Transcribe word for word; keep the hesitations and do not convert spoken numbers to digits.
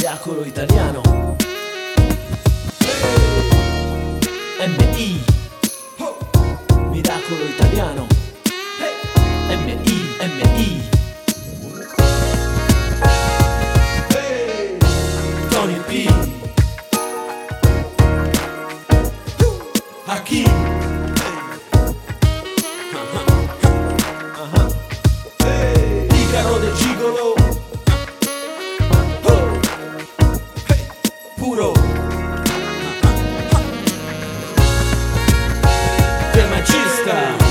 Miracolo italiano. M I Miracolo italiano. M I M I Tony P Hakim Icaro del Gigolo. Puro del magista.